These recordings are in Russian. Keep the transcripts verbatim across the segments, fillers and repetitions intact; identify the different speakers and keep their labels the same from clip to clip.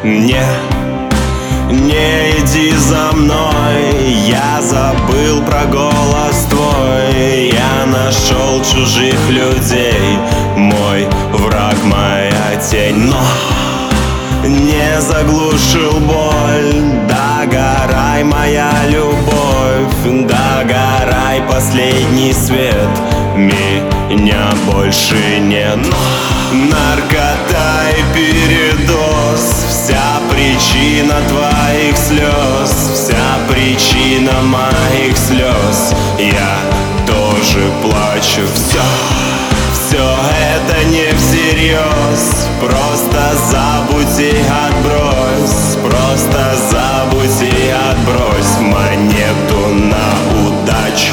Speaker 1: Не, не иди за мной, я забыл про голос твой. Я нашел чужих людей, мой враг, моя тень. Но не заглушил боль. Догорай, моя любовь, догорай, последний свет. Меня больше нет. Наркота и передоз, вся причина твоих слез, вся причина моих слез. Я тоже плачу. Все, все это не всерьез. Просто забудь и отбрось, просто забудь и отбрось монету на удачу.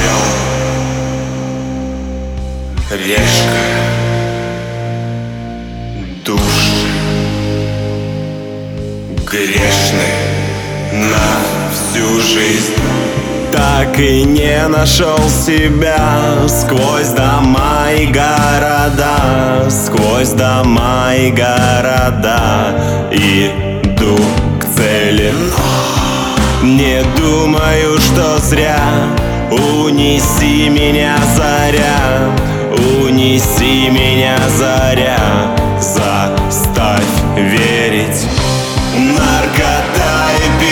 Speaker 1: Решка, души грешны на всю жизнь. Так и не нашел себя сквозь дома и города, сквозь дома и города. Иду к цели, но не думаю, что зря. Унеси меня, заря, унеси меня, заря, заставь верить. Наркота и